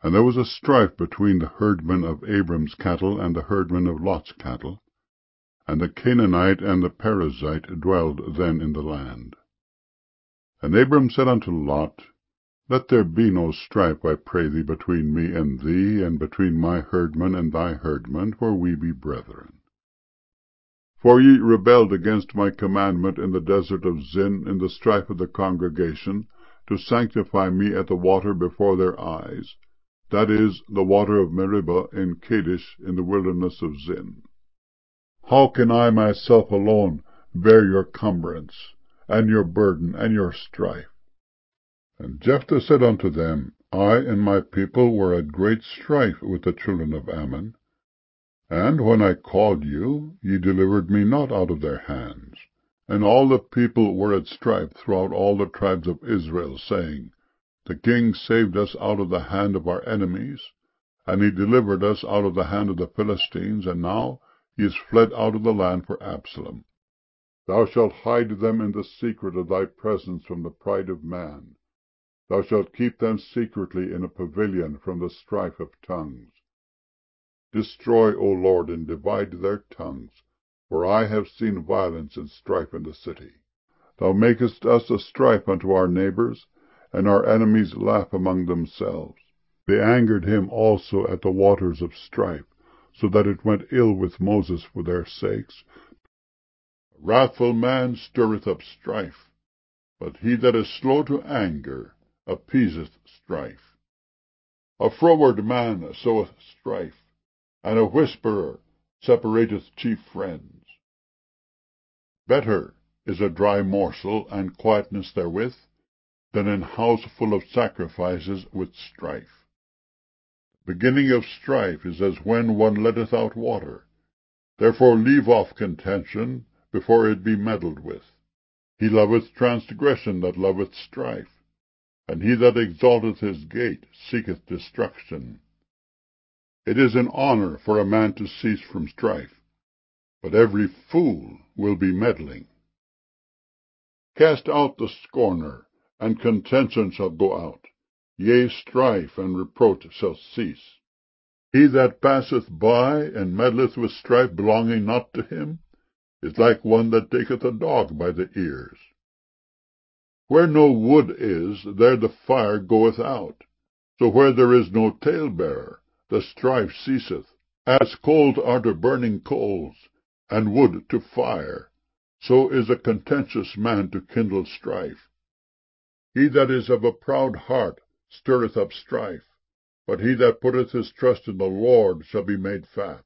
And there was a strife between the herdmen of Abram's cattle and the herdmen of Lot's cattle. And the Canaanite and the Perizzite dwelled then in the land. And Abram said unto Lot, Let there be no strife, I pray thee, between me and thee, and between my herdmen and thy herdmen, for we be brethren. For ye rebelled against my commandment in the desert of Zin, in the strife of the congregation, to sanctify me at the water before their eyes, that is, the water of Meribah in Kadesh, in the wilderness of Zin. How can I myself alone bear your cumbrance, and your burden, and your strife? And Jephthah said unto them, I and my people were at great strife with the children of Ammon. And when I called you, ye delivered me not out of their hands. And all the people were at strife throughout all the tribes of Israel, saying, The king saved us out of the hand of our enemies, and he delivered us out of the hand of the Philistines, and now he is fled out of the land for Absalom. Thou shalt hide them in the secret of thy presence from the pride of man. Thou shalt keep them secretly in a pavilion from the strife of tongues. Destroy, O Lord, and divide their tongues, for I have seen violence and strife in the city. Thou makest us a strife unto our neighbors, and our enemies laugh among themselves. They angered him also at the waters of strife, so that it went ill with Moses for their sakes. A wrathful man stirreth up strife, but he that is slow to anger appeaseth strife. A froward man soweth strife, and a whisperer separateth chief friends. Better is a dry morsel, and quietness therewith, than an house full of sacrifices with strife. The beginning of strife is as when one letteth out water. Therefore leave off contention before it be meddled with. He loveth transgression that loveth strife, and he that exalteth his gate seeketh destruction. It is an honor for a man to cease from strife, but every fool will be meddling. Cast out the scorner, and contention shall go out. Yea, strife and reproach shall cease. He that passeth by, and meddleth with strife belonging not to him, is like one that taketh a dog by the ears. Where no wood is, there the fire goeth out. So where there is no talebearer, the strife ceaseth. As coals are to burning coals, and wood to fire, so is a contentious man to kindle strife. He that is of a proud heart stirreth up strife, but he that putteth his trust in the Lord shall be made fat.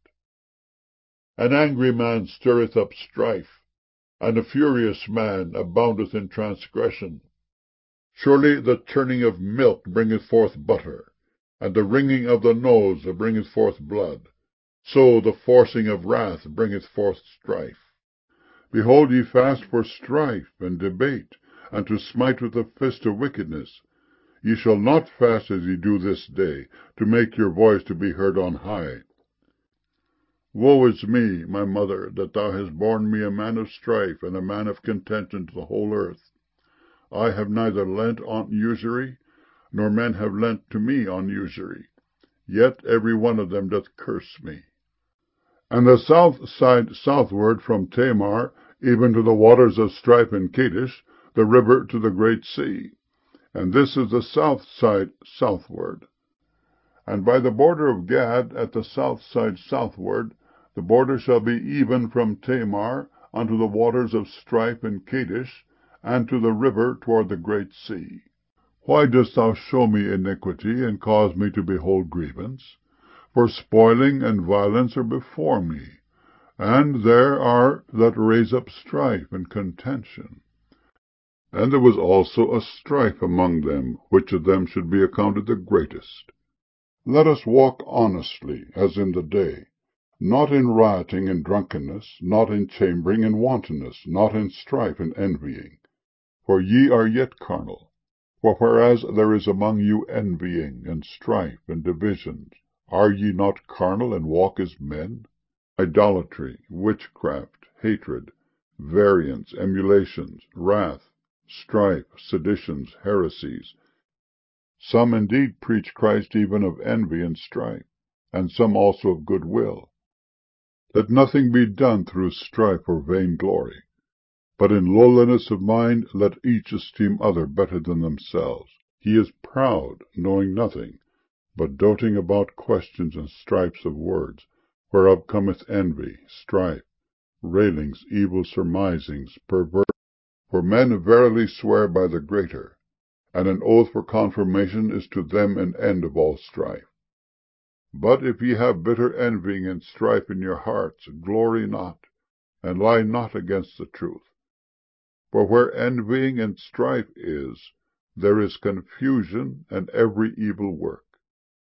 An angry man stirreth up strife, and a furious man aboundeth in transgression. Surely the churning of milk bringeth forth butter, and the wringing of the nose bringeth forth blood. So the forcing of wrath bringeth forth strife. Behold, ye fast for strife and debate, and to smite with the fist of wickedness. Ye shall not fast as ye do this day, to make your voice to be heard on high. Woe is me, my mother, that thou hast borne me a man of strife, and a man of contention to the whole earth. I have neither lent on usury, nor men have lent to me on usury. Yet every one of them doth curse me. And the south side southward from Tamar, even to the waters of strife in Kadesh, the river to the great sea. And this is the south side southward. And by the border of Gad, at the south side southward, the border shall be even from Tamar unto the waters of strife in Kadesh, and to the river toward the great sea. Why dost thou show me iniquity, and cause me to behold grievance? For spoiling and violence are before me, and there are that raise up strife and contention. And there was also a strife among them, which of them should be accounted the greatest. Let us walk honestly, as in the day, not in rioting and drunkenness, not in chambering and wantonness, not in strife and envying. For ye are yet carnal. For whereas there is among you envying, and strife, and divisions, are ye not carnal, and walk as men? Idolatry, witchcraft, hatred, variance, emulations, wrath, strife, seditions, heresies, Some indeed preach Christ even of envy and strife, and some also of good will. Let nothing be done through strife or vainglory, but in lowliness of mind let each esteem other better than themselves. He is proud, knowing nothing, but doting about questions and strifes of words, whereof cometh envy, strife, railings, evil surmisings, perverse. For men verily swear by the greater, and an oath for confirmation is to them an end of all strife. But if ye have bitter envying and strife in your hearts, glory not, and lie not against the truth. For where envying and strife is, there is confusion and every evil work.